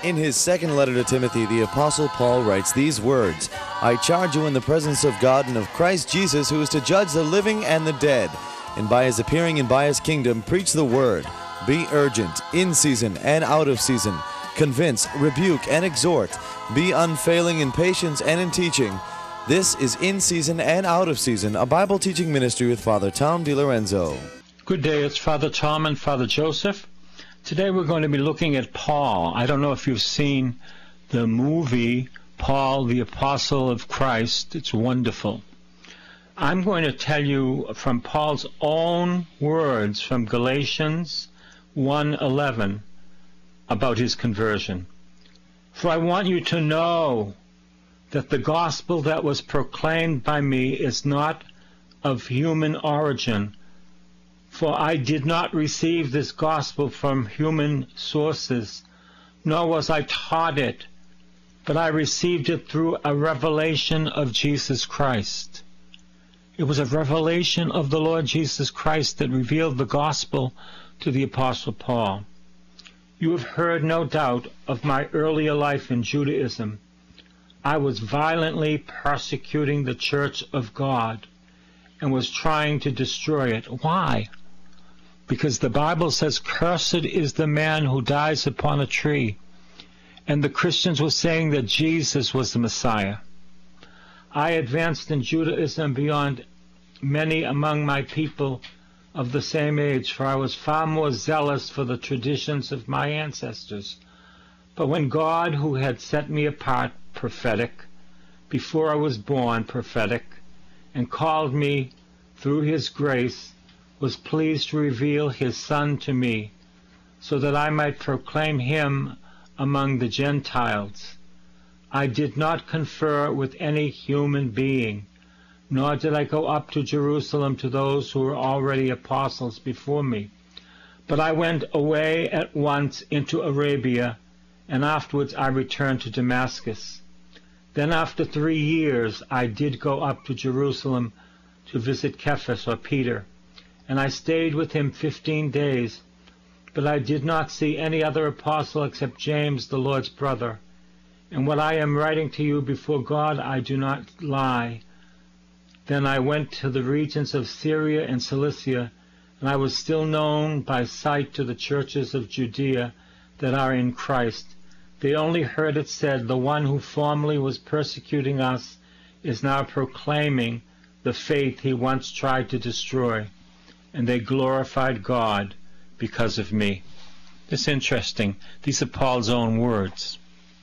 In his second letter to Timothy, the Apostle Paul writes these words, I charge you in the presence of God and of Christ Jesus, who is to judge the living and the dead, and by his appearing and by his kingdom, preach the word. Be urgent, in season and out of season. Convince, rebuke, and exhort. Be unfailing in patience and in teaching. This is In Season and Out of Season, a Bible teaching ministry with Father Tom DiLorenzo. Good day, it's Father Tom and Father Joseph. Today we're going to be looking at Paul. I don't know if you've seen the movie Paul, the Apostle of Christ. It's wonderful. I'm going to tell you from Paul's own words from Galatians 1:11 about his conversion. For I want you to know that the gospel that was proclaimed by me is not of human origin. For I did not receive this gospel from human sources, nor was I taught it, but I received it through a revelation of Jesus Christ. It was a revelation of the Lord Jesus Christ that revealed the gospel to the Apostle Paul. You have heard, no doubt, of my earlier life in Judaism. I was violently persecuting the Church of God and was trying to destroy it. Why? Because the Bible says, cursed is the man who dies upon a tree. And the Christians were saying that Jesus was the Messiah. I advanced in Judaism beyond many among my people of the same age, for I was far more zealous for the traditions of my ancestors. But when God, who had set me apart, prophetic, before I was born, prophetic, and called me through his grace, was pleased to reveal his Son to me, so that I might proclaim him among the Gentiles. I did not confer with any human being, nor did I go up to Jerusalem to those who were already apostles before me. But I went away at once into Arabia, and afterwards I returned to Damascus. Then after 3 years I did go up to Jerusalem to visit Cephas, or Peter, and I stayed with him 15 days, but I did not see any other apostle except James, the Lord's brother. And what I am writing to you before God, I do not lie. Then I went to the regions of Syria and Cilicia, and I was still known by sight to the churches of Judea that are in Christ. They only heard it said, the one who formerly was persecuting us is now proclaiming the faith he once tried to destroy. And they glorified God because of me. It's interesting. These are Paul's own words.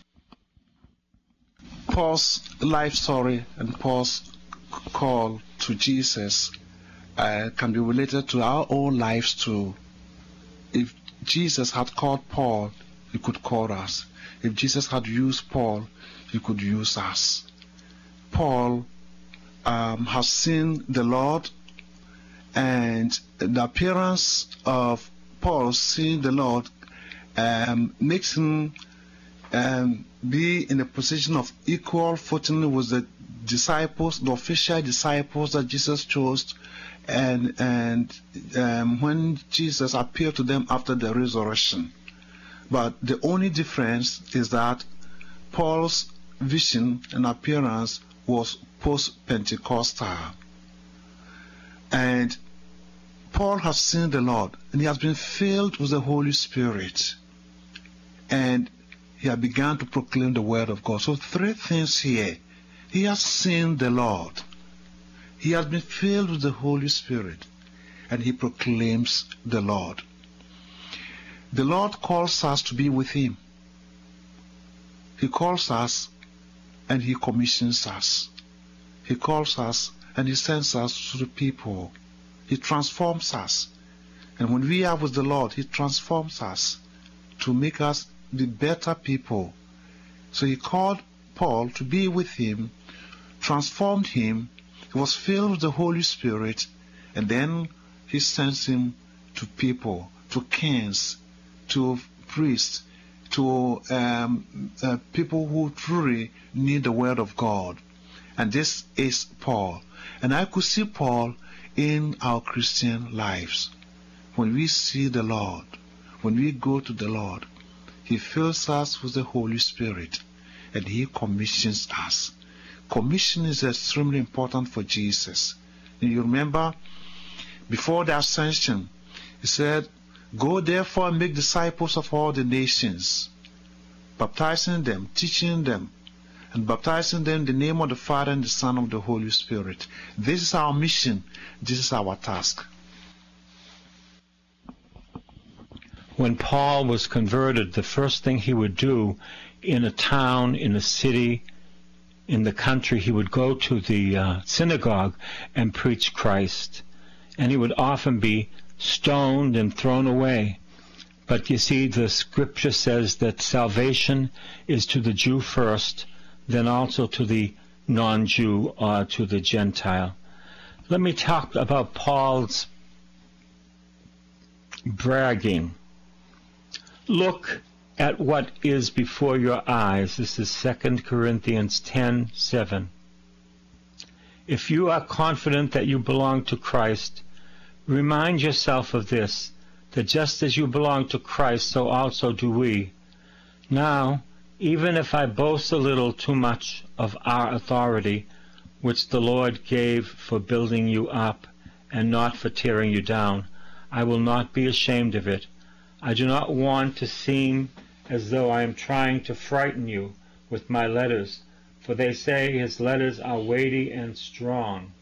Paul's life story and Paul's call to Jesus can be related to our own lives too. If Jesus had called Paul, he could call us. If Jesus had used Paul, he could use us. Paul has seen the Lord, and the appearance of Paul seeing the Lord makes him be in a position of equal footing with the disciples, the official disciples that Jesus chose, and when Jesus appeared to them after the resurrection. But the only difference is that Paul's vision and appearance was post-Pentecostal. And Paul has seen the Lord, and he has been filled with the Holy Spirit. And he had begun to proclaim the word of God. So 3 things here. He has seen the Lord. He has been filled with the Holy Spirit. And he proclaims the Lord. The Lord calls us to be with him. He calls us and he commissions us. He calls us and he sends us to the people. He transforms us. And when we are with the Lord, he transforms us to make us be better people. So he called Paul to be with him, transformed him. He was filled with the Holy Spirit, and then he sends him to people, to kings, to priests, to people who truly need the word of God. And this is Paul. And I could see Paul in our Christian lives. When we see the Lord, when we go to the Lord, He fills us with the Holy Spirit, and He commissions us. Commission is extremely important for Jesus. And you remember, before the ascension, He said, "Go therefore and make disciples of all the nations, baptizing them, teaching them, and baptizing them in the name of the Father and the Son and the Holy Spirit." This is our mission. This is our task. When Paul was converted, the first thing he would do in a town, in a city, in the country, he would go to the synagogue and preach Christ. And he would often be stoned and thrown away. But you see, the scripture says that salvation is to the Jew first, then also to the non-Jew or to the Gentile. Let me talk about Paul's bragging. Look at what is before your eyes. This is 2 Corinthians 10:7. If you are confident that you belong to Christ, remind yourself of this, that just as you belong to Christ, so also do we. Now, even if I boast a little too much of our authority, which the Lord gave for building you up and not for tearing you down, I will not be ashamed of it. I do not want to seem as though I am trying to frighten you with my letters, for they say his letters are weighty and strong.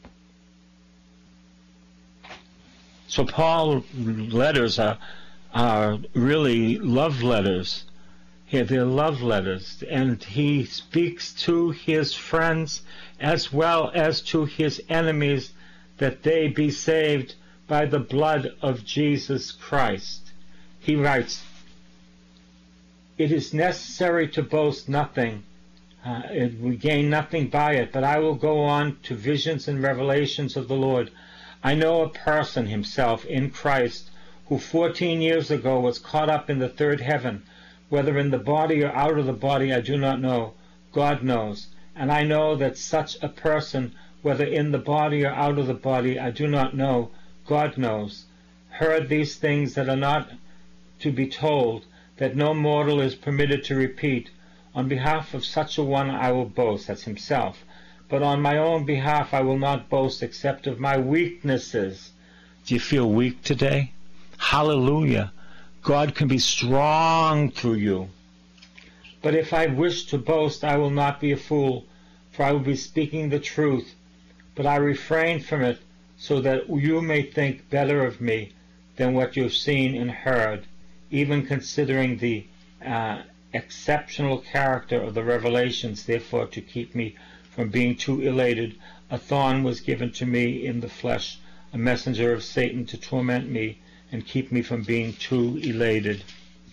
So Paul's letters are really love letters. Here, they're love letters, and he speaks to his friends as well as to his enemies that they be saved by the blood of Jesus Christ. He writes, "It is necessary to boast nothing. We gain nothing by it, but I will go on to visions and revelations of the Lord. I know a person himself in Christ who 14 years ago was caught up in the third heaven, whether in the body or out of the body I do not know. God knows. And I know that such a person, whether in the body or out of the body I do not know, God knows. Heard these things that are not to be told, that no mortal is permitted to repeat. On behalf of such a one I will boast," that's himself, "but on my own behalf I will not boast except of my weaknesses." Do you feel weak today? Hallelujah. God can be strong through you. "But if I wish to boast, I will not be a fool, for I will be speaking the truth. But I refrain from it, so that you may think better of me than what you've seen and heard, even considering the exceptional character of the revelations. Therefore, to keep me from being too elated, a thorn was given to me in the flesh, a messenger of Satan to torment me and keep me from being too elated."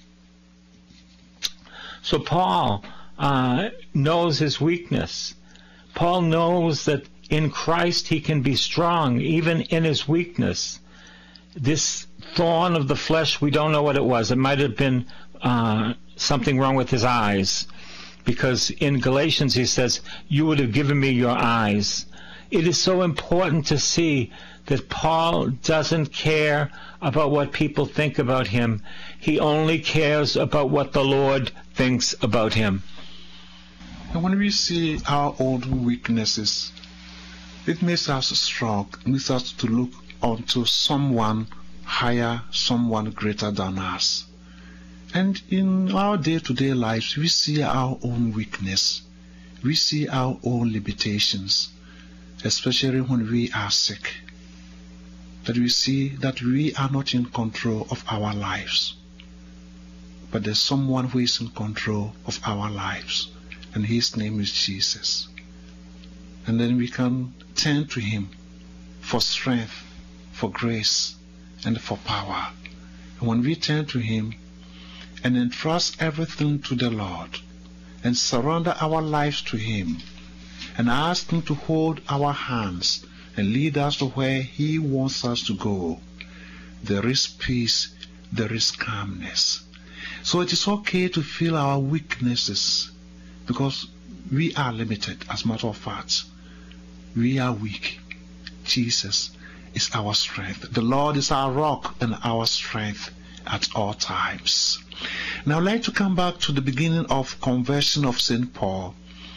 So Paul knows his weakness. Paul knows that in Christ he can be strong, even in his weakness. This thorn of the flesh, we don't know what it was. It might have been something wrong with his eyes, because in Galatians he says, "You would have given me your eyes." It is so important to see that Paul doesn't care about what people think about him. He only cares about what the Lord thinks about him. And when we see our own weaknesses, it makes us strong. It makes us to look unto someone higher, someone greater than us. And in our day-to-day lives, we see our own weakness. We see our own limitations, especially when we are sick. That we see that we are not in control of our lives. But there's someone who is in control of our lives, and his name is Jesus. And then we can turn to him for strength, for grace, and for power. And when we turn to him and entrust everything to the Lord and surrender our lives to him and ask him to hold our hands and lead us to where he wants us to go, there is peace, there is calmness. So it is okay to feel our weaknesses, because we are limited. As a matter of fact, we are weak. Jesus is our strength. The Lord is our rock and our strength, at all times. Now I'd like to come back to the beginning of conversion of St. Paul.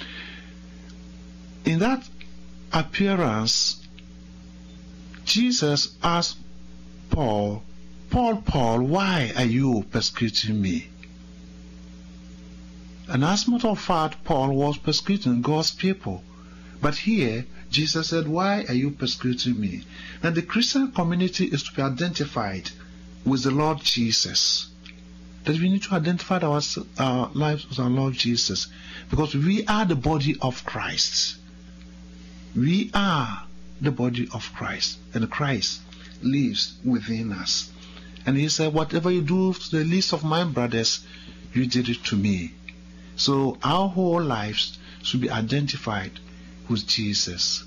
In that appearance, Jesus asked Paul, Paul, why are you persecuting me? And as a matter of fact, Paul was persecuting God's people. But here, Jesus said, why are you persecuting me? Now the Christian community is to be identified with the Lord Jesus. That we need to identify our lives with our Lord Jesus. Because we are the body of Christ. We are the body of Christ. And Christ lives within us. And he said, whatever you do to the least of my brothers, you did it to me. So our whole lives should be identified with Jesus.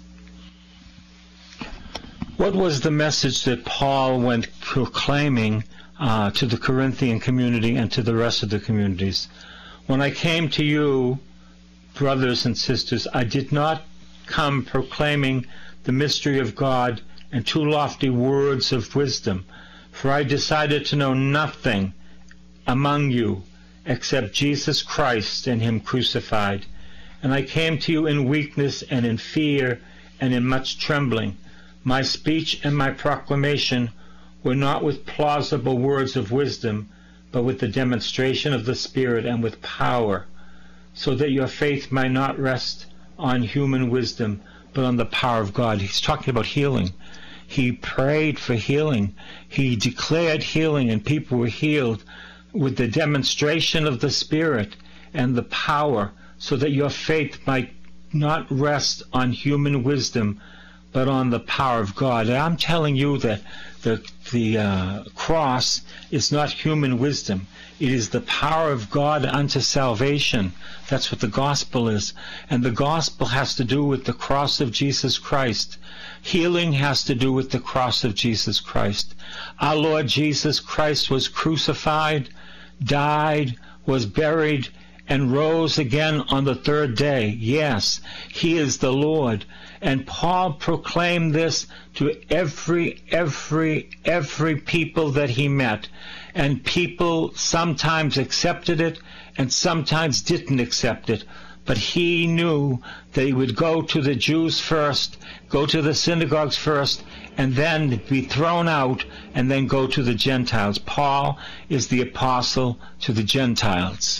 What was the message that Paul went proclaiming to the Corinthian community and to the rest of the communities? When I came to you, brothers and sisters, I did not come proclaiming the mystery of God and too lofty words of wisdom, for I decided to know nothing among you except Jesus Christ and Him crucified. And I came to you in weakness and in fear and in much trembling. My speech and my proclamation were not with plausible words of wisdom, but with the demonstration of the Spirit and with power, so that your faith might not rest on human wisdom, but on the power of God. He's talking about healing. He prayed for healing. He declared healing, and people were healed with the demonstration of the Spirit and the power, so that your faith might not rest on human wisdom, but on the power of God. And I'm telling you that the cross is not human wisdom. It is the power of God unto salvation. That's what the gospel is. And the gospel has to do with the cross of Jesus Christ. Healing has to do with the cross of Jesus Christ. Our Lord Jesus Christ was crucified, died, was buried, and rose again on the third day. Yes, He is the Lord. And Paul proclaimed this to every people that he met. And people sometimes accepted it and sometimes didn't accept it. But he knew that he would go to the Jews first, go to the synagogues first, and then be thrown out, and then go to the Gentiles. Paul is the apostle to the Gentiles.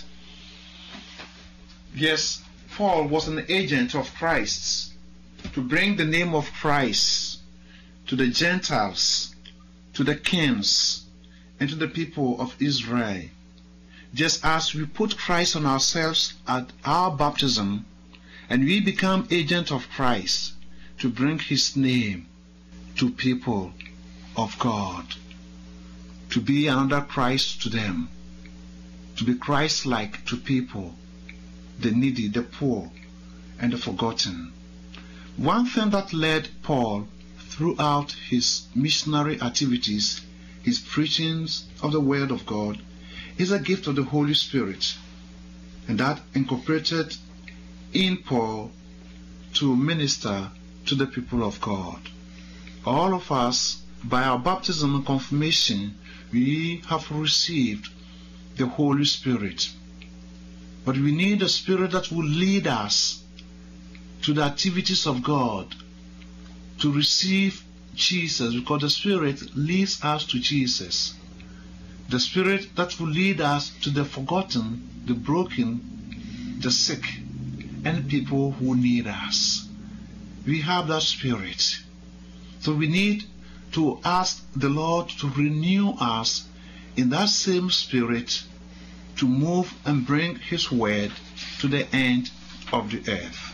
Yes, Paul was an agent of Christ to bring the name of Christ to the Gentiles, to the kings, and to the people of Israel. Just as we put Christ on ourselves at our baptism, and we become agents of Christ to bring His name to people of God, to be another Christ to them, to be Christ-like to people, the needy, the poor, and the forgotten. One thing that led Paul throughout his missionary activities, his preachings of the Word of God, is a gift of the Holy Spirit, and that incorporated in Paul to minister to the people of God. All of us, by our baptism and confirmation, we have received the Holy Spirit. But we need a Spirit that will lead us to the activities of God, to receive Jesus, because the Spirit leads us to Jesus. The Spirit that will lead us to the forgotten, the broken, the sick, and people who need us. We have that Spirit. So we need to ask the Lord to renew us in that same Spirit, to move and bring His Word to the end of the earth.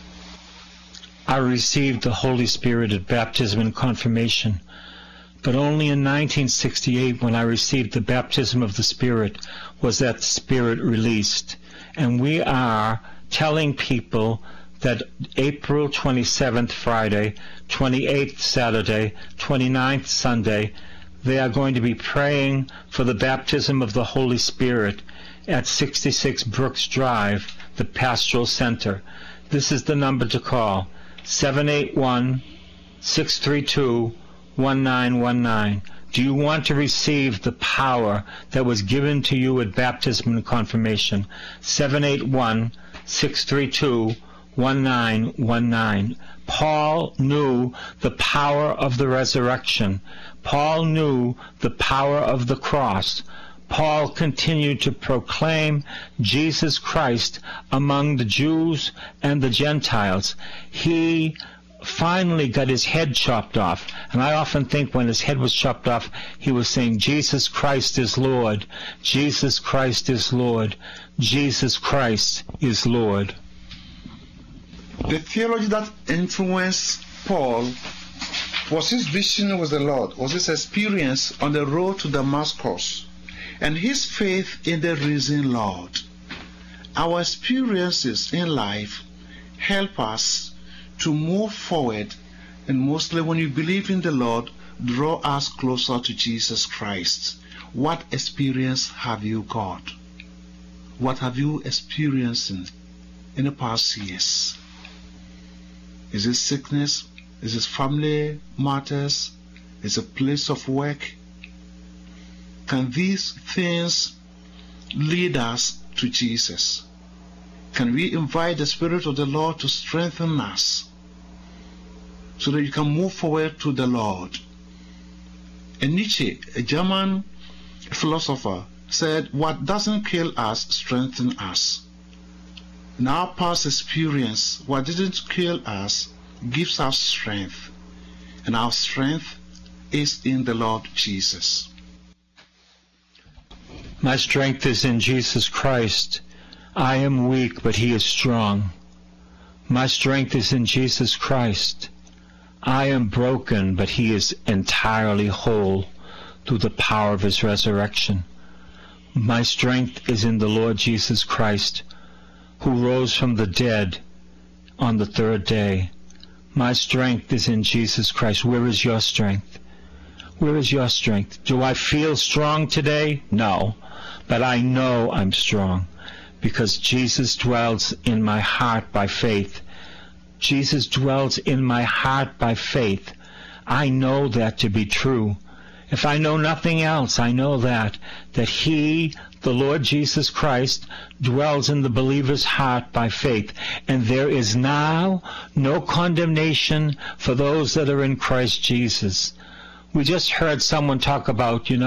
I received the Holy Spirit at baptism and confirmation, but only in 1968, when I received the baptism of the Spirit, was that Spirit released. And we are telling people that April 27th, Friday, 28th, Saturday, 29th, Sunday, they are going to be praying for the baptism of the Holy Spirit at 66 Brooks Drive, the Pastoral Center. This is the number to call, 781-632-1919. Do you want to receive the power that was given to you at baptism and confirmation? 781-632-1919. Paul knew the power of the resurrection. Paul knew the power of the cross. Paul continued to proclaim Jesus Christ among the Jews and the Gentiles. He finally got his head chopped off. And I often think when his head was chopped off, he was saying, Jesus Christ is Lord. Jesus Christ is Lord. Jesus Christ is Lord. The theology that influenced Paul was his vision with the Lord, was his experience on the road to Damascus, and his faith in the risen Lord. Our experiences in life help us to move forward, and mostly when you believe in the Lord, draw us closer to Jesus Christ. What experience have you got? What have you experienced in the past years? Is it sickness? Is it family matters? Is it place of work? Can these things lead us to Jesus? Can we invite the Spirit of the Lord to strengthen us so that you can move forward to the Lord? And Nietzsche, a German philosopher, said, what doesn't kill us strengthens us. In our past experience, what didn't kill us gives us strength, and our strength is in the Lord Jesus. My strength is in Jesus Christ. I am weak, but he is strong. My strength is in Jesus Christ. I am broken, but he is entirely whole through the power of his resurrection. My strength is in the Lord Jesus Christ, who rose from the dead on the third day. My strength is in Jesus Christ. Where is your strength? Where is your strength? Do I feel strong today? No. But I know I'm strong because Jesus dwells in my heart by faith. Jesus dwells in my heart by faith. I know that to be true. If I know nothing else, I know that he, the Lord Jesus Christ, dwells in the believer's heart by faith. And there is now no condemnation for those that are in Christ Jesus. We just heard someone talk about, you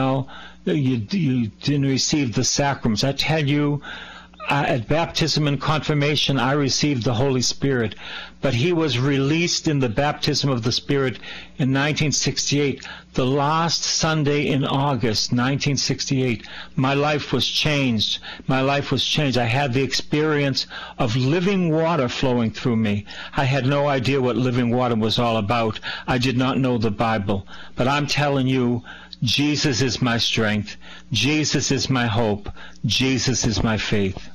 didn't receive the sacraments. I tell you, at baptism and confirmation, I received the Holy Spirit, but he was released in the baptism of the Spirit in 1968, the last Sunday in August, 1968. My life was changed. My life was changed. I had the experience of living water flowing through me. I had no idea what living water was all about. I did not know the Bible. But I'm telling you, Jesus is my strength. Jesus is my hope. Jesus is my faith.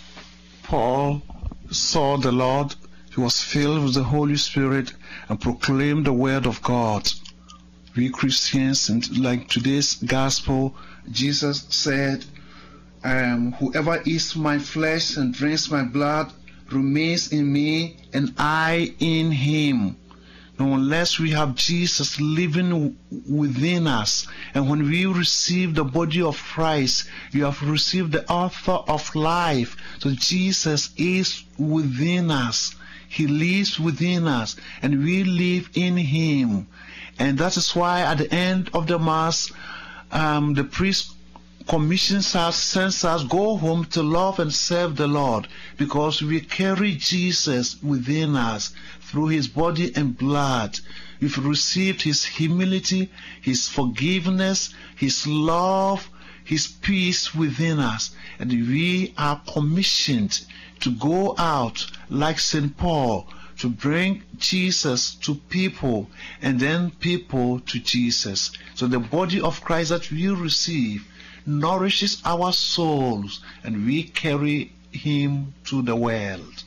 Paul saw the Lord. He was filled with the Holy Spirit and proclaimed the word of God. We Christians, and like today's gospel, Jesus said, whoever eats my flesh and drinks my blood remains in me and I in him. Now, unless we have Jesus living within us, and when we receive the body of Christ, you have received the author of life. So Jesus is within us. He lives within us, and we live in him. And that is why at the end of the Mass, the priest commissions us, sends us, go home to love and serve the Lord, because we carry Jesus within us through his body and blood. We've received his humility, his forgiveness, his love, his peace within us, and we are commissioned to go out like St. Paul, to bring Jesus to people, and then people to Jesus. So the body of Christ that we receive nourishes our souls, and we carry him to the world.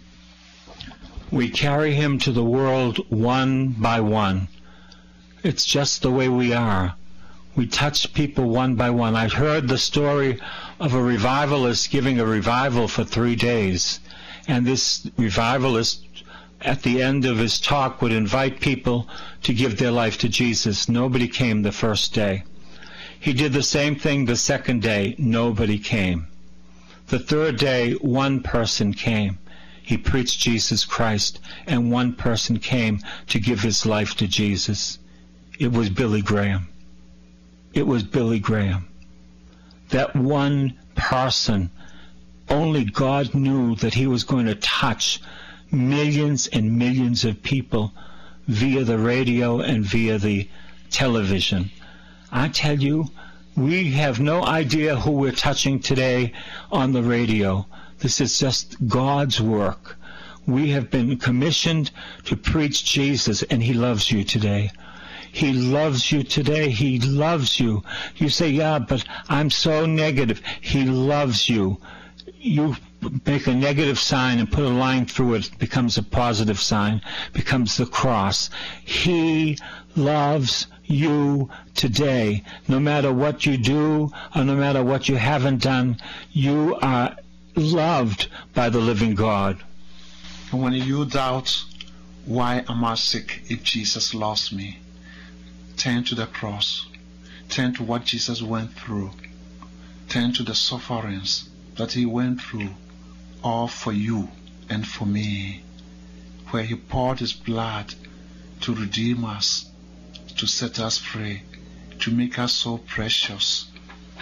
We carry him to the world one by one. It's just the way we are. We touch people one by one. I heard the story of a revivalist giving a revival for 3 days. And this revivalist, at the end of his talk, would invite people to give their life to Jesus. Nobody came the first day. He did the same thing the second day. Nobody came. The third day, one person came. He preached Jesus Christ, and one person came to give his life to Jesus. It was Billy Graham. It was Billy Graham. That one person, only God knew that he was going to touch millions and millions of people via the radio and via the television. I tell you, we have no idea who we're touching today on the radio. This is just God's work. We have been commissioned to preach Jesus, and he loves you today. He loves you today. He loves you. You say, yeah, but I'm so negative. He loves you. You make a negative sign and put a line through it, becomes a positive sign, becomes the cross. He loves you today. No matter what you do or no matter what you haven't done, you are loved by the living God. And when you doubt, why am I sick if Jesus loves me? Turn to the cross. Turn to what Jesus went through. Turn to the sufferings that he went through, all for you and for me, where he poured his blood to redeem us, to set us free, to make us so precious.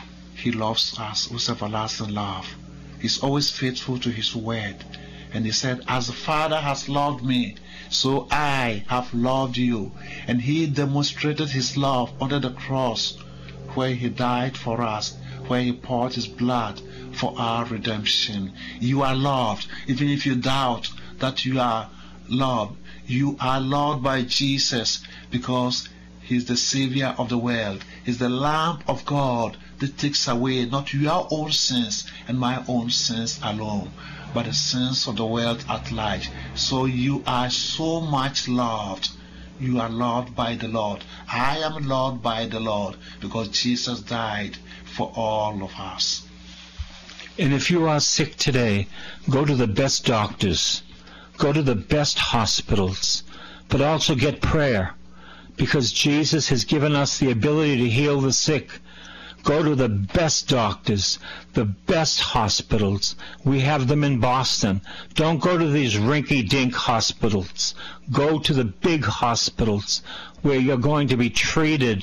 He loves us with everlasting love. He's always faithful to his word. And he said, as the Father has loved me, so I have loved you. And he demonstrated his love under the cross, where he died for us, where he poured his blood for our redemption. You are loved. Even if you doubt that you are loved, you are loved by Jesus, because he's the Savior of the world. He's the Lamb of God that takes away not your own sins and my own sins alone, but the sins of the world at large. So you are so much loved. You are loved by the Lord. I am loved by the Lord, because Jesus died for all of us. And if you are sick today, go to the best doctors, go to the best hospitals, but also get prayer, because Jesus has given us the ability to heal the sick. Go to the best doctors, the best hospitals. We have them in Boston. Don't go to these rinky-dink hospitals. Go to the big hospitals where you're going to be treated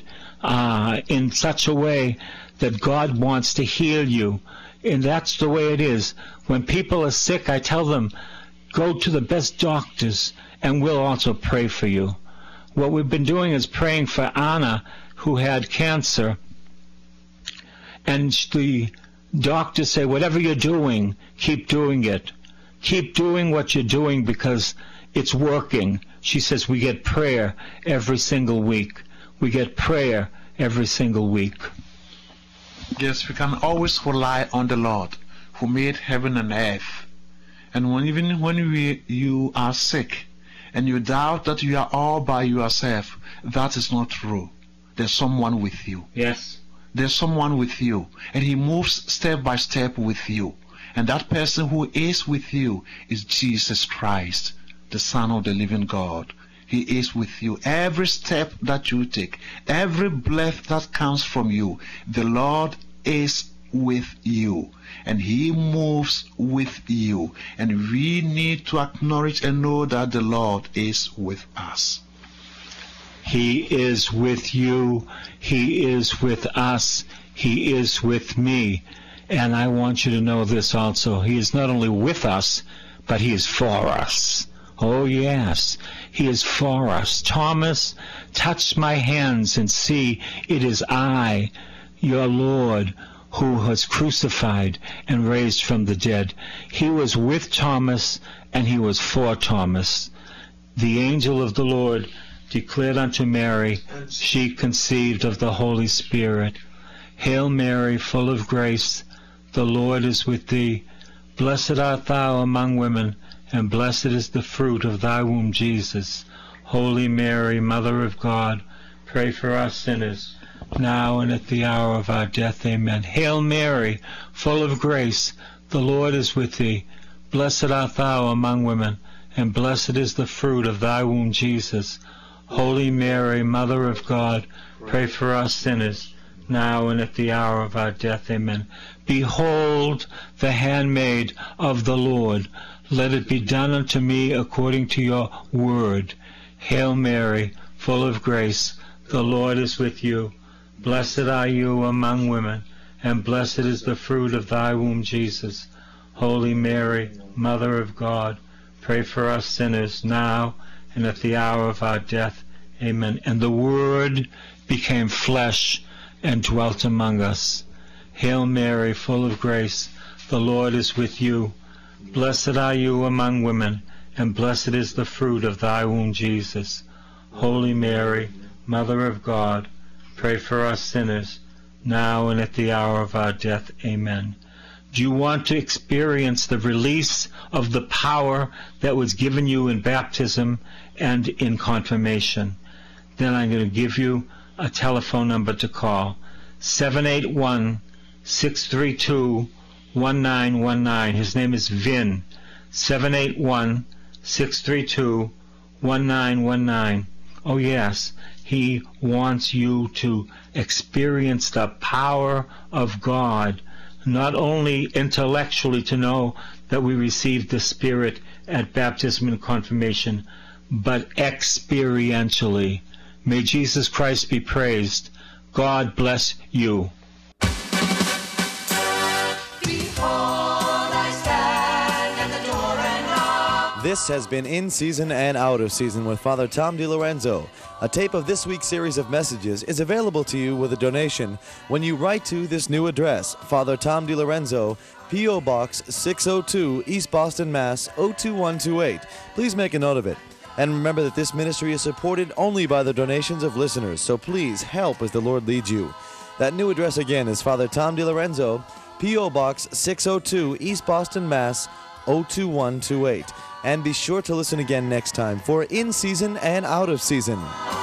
in such a way that God wants to heal you. And that's the way it is. When people are sick, I tell them, go to the best doctors, and we'll also pray for you. What we've been doing is praying for Anna, who had cancer. And the doctors say, whatever you're doing, keep doing it. Keep doing what you're doing, because it's working. She says, we get prayer every single week. We get prayer every single week. Yes, we can always rely on the Lord, who made heaven and earth. And even when you are sick and you doubt that you are all by yourself, that is not true. There's someone with you. Yes. There's someone with you, and he moves step by step with you. And that person who is with you is Jesus Christ, the Son of the living God. He is with you. Every step that you take, every breath that comes from you, the Lord is with you, and he moves with you. And we need to acknowledge and know that the Lord is with us. He is with you. He is with us. He is with me. And I want you to know this also. He is not only with us, but he is for us. Oh, yes, he is for us. Thomas, touch my hands and see, it is I, your Lord, who was crucified and raised from the dead. He was with Thomas, and he was for Thomas. The angel of the Lord declared unto Mary, she conceived of the Holy Spirit. Hail Mary, full of grace, the Lord is with thee. Blessed art thou among women, and blessed is the fruit of thy womb, Jesus. Holy Mary, Mother of God, pray for us sinners, now and at the hour of our death. Amen. Hail Mary, full of grace, the Lord is with thee. Blessed art thou among women, and blessed is the fruit of thy womb, Jesus. Holy Mary, Mother of God, pray for us sinners, now and at the hour of our death. Amen. Behold the handmaid of the Lord. Let it be done unto me according to your word. Hail Mary, full of grace, the Lord is with you. Blessed are you among women, and blessed is the fruit of thy womb, Jesus. Holy Mary, Mother of God, pray for us sinners, now and at the hour of our death. Amen. And the Word became flesh and dwelt among us. Hail Mary, full of grace, the Lord is with you. Blessed are you among women, and blessed is the fruit of thy womb, Jesus. Holy Mary, Mother of God, pray for us sinners, now and at the hour of our death. Amen. Do you want to experience the release of the power that was given you in baptism and in confirmation? Then I'm going to give you a telephone number to call. 781-632-1919. His name is Vin. 781-632-1919. Oh yes, he wants you to experience the power of God, not only intellectually to know that we received the Spirit at baptism and confirmation, but experientially. May Jesus Christ be praised. God bless you. This has been In Season and Out of Season with Father Tom DiLorenzo. A tape of this week's series of messages is available to you with a donation when you write to this new address, Father Tom DiLorenzo, P.O. Box 602, East Boston, Mass. 02128. Please make a note of it. And remember that this ministry is supported only by the donations of listeners, so please help as the Lord leads you. That new address again is Father Tom DiLorenzo, P.O. Box 602, East Boston, Mass. 02128. And be sure to listen again next time for In Season and Out of Season.